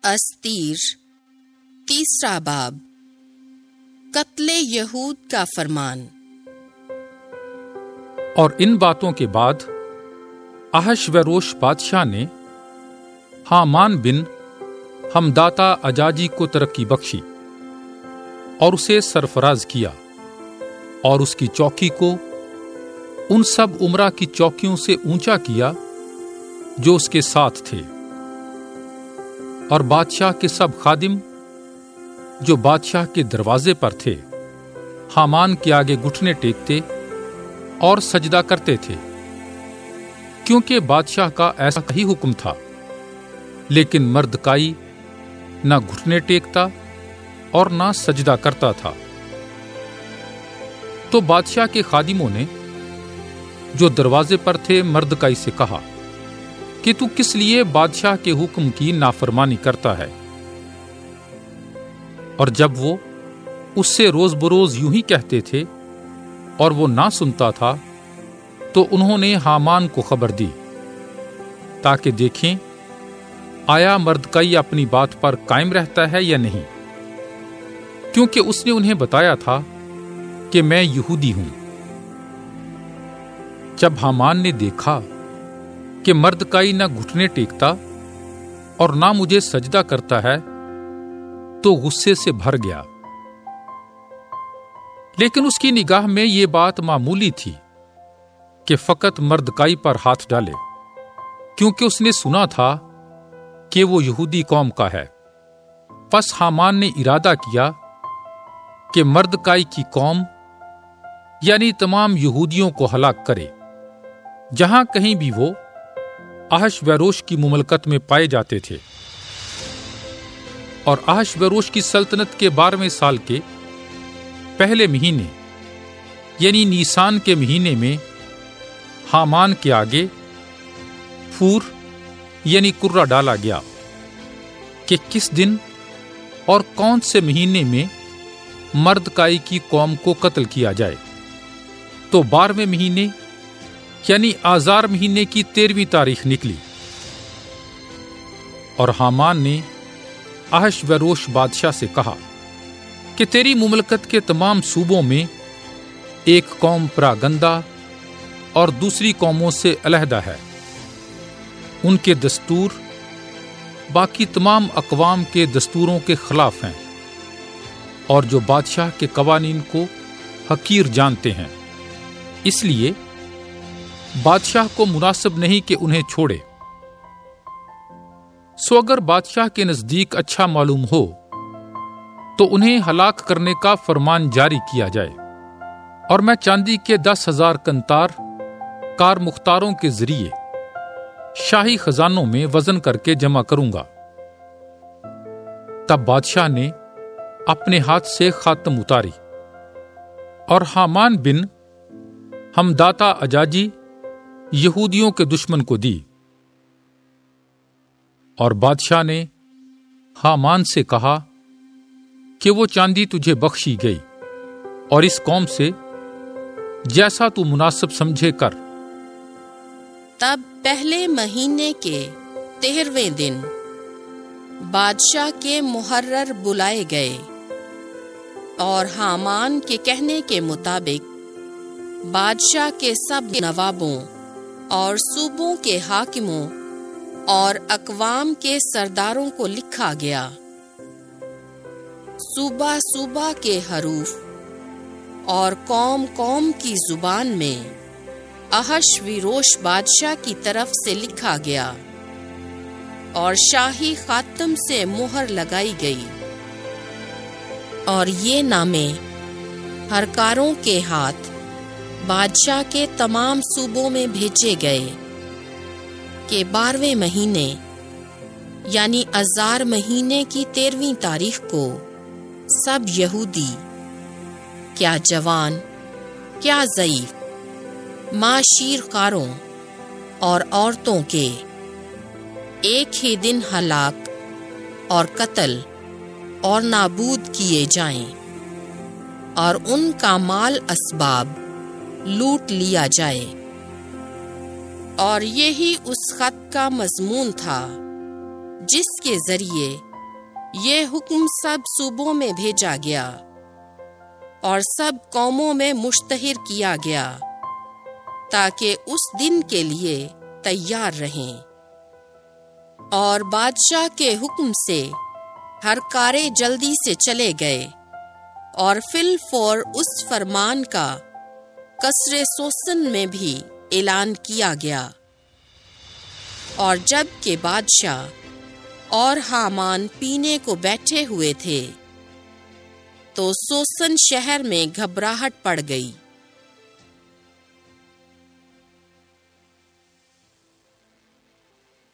استیر 3 باب قتل یہود کا فرمان۔ اور ان باتوں کے بعد احشویروش بادشاہ نے ہامان بن حمداتا اجاجی کو ترقی بخشی اور اسے سرفراز کیا، اور اس کی چوکی کو ان سب عمرہ کی چوکیوں سے اونچا کیا جو اس کے ساتھ تھے، اور بادشاہ کے سب خادم جو بادشاہ کے دروازے پر تھے ہامان کے آگے گھٹنے ٹیکتے اور سجدہ کرتے تھے، کیونکہ بادشاہ کا ایسا ہی حکم تھا۔ لیکن مردکائی نہ گھٹنے ٹیکتا اور نہ سجدہ کرتا تھا۔ تو بادشاہ کے خادموں نے جو دروازے پر تھے مردکائی سے کہا کہ تو کس لیے بادشاہ کے حکم کی نافرمانی کرتا ہے؟ اور جب وہ اس سے روز بروز یوں ہی کہتے تھے اور وہ نہ سنتا تھا، تو انہوں نے ہامان کو خبر دی تاکہ دیکھیں آیا مردکائی اپنی بات پر قائم رہتا ہے یا نہیں، کیونکہ اس نے انہیں بتایا تھا کہ میں یہودی ہوں۔ جب ہامان نے دیکھا کہ مردکائی نہ گھٹنے ٹیکتا اور نہ مجھے سجدہ کرتا ہے تو غصے سے بھر گیا، لیکن اس کی نگاہ میں یہ بات معمولی تھی کہ فقط مردکائی پر ہاتھ ڈالے، کیونکہ اس نے سنا تھا کہ وہ یہودی قوم کا ہے۔ پس ہامان نے ارادہ کیا کہ مردکائی کی قوم یعنی تمام یہودیوں کو ہلاک کرے جہاں کہیں بھی وہ احشویروش کی مملکت میں پائے جاتے تھے۔ اور احشویروش کی سلطنت کے 12ویں سال کے پہلے مہینے یعنی نیسان کے مہینے میں ہامان کے آگے پھور یعنی کرہ ڈالا گیا کہ کس دن اور کون سے مہینے میں مردکائی کی قوم کو قتل کیا جائے۔ تو 12ویں مہینے یعنی آذار مہینے کی 13ویں تاریخ نکلی، اور ہامان نے احشویروش بادشاہ سے کہا کہ تیری مملکت کے تمام صوبوں میں ایک قوم پراگندہ اور دوسری قوموں سے علیحدہ ہے، ان کے دستور باقی تمام اقوام کے دستوروں کے خلاف ہیں، اور جو بادشاہ کے قوانین کو حقیر جانتے ہیں، اس لیے بادشاہ کو مناسب نہیں کہ انہیں چھوڑے۔ سو اگر بادشاہ کے نزدیک اچھا معلوم ہو تو انہیں ہلاک کرنے کا فرمان جاری کیا جائے، اور میں چاندی کے 10,000 کنتار کار مختاروں کے ذریعے شاہی خزانوں میں وزن کر کے جمع کروں گا۔ تب بادشاہ نے اپنے ہاتھ سے خاتم اتاری اور ہامان بن حمداتا اجاجی یہودیوں کے دشمن کو دی۔ اور بادشاہ نے ہامان سے کہا کہ وہ چاندی تجھے بخشی گئی، اور اس قوم سے جیسا تو مناسب سمجھے کر۔ تب پہلے مہینے کے 13ویں دن بادشاہ کے محرر بلائے گئے، اور ہامان کے کہنے کے مطابق بادشاہ کے سب نوابوں اور صوبوں کے حاکموں اور اقوام کے سرداروں کو لکھا گیا، صوبہ صوبہ کے حروف اور قوم قوم کی زبان میں احشویروش بادشاہ کی طرف سے لکھا گیا، اور شاہی خاتم سے مہر لگائی گئی، اور یہ نامے ہرکاروں کے ہاتھ بادشاہ کے تمام صوبوں میں بھیجے گئے کہ 12ویں مہینے یعنی آذار مہینے کی 13ویں تاریخ کو سب یہودی، کیا جوان کیا ضعیف، معاشیر کاروں اور عورتوں کے ایک ہی دن ہلاک اور قتل اور نابود کیے جائیں، اور ان کا مال اسباب لوٹ لیا جائے۔ اور یہی اس خط کا مضمون تھا جس کے ذریعے یہ حکم سب صوبوں میں بھیجا گیا اور سب قوموں میں مشتہر کیا گیا تاکہ اس دن کے لیے تیار رہیں۔ اور بادشاہ کے حکم سے ہر کارے جلدی سے چلے گئے اور فی الفور اس فرمان کا قصر سوسن میں بھی اعلان کیا گیا۔ اور جب کہ بادشاہ اور حامان پینے کو بیٹھے ہوئے تھے تو سوسن شہر میں گھبراہٹ پڑ گئی۔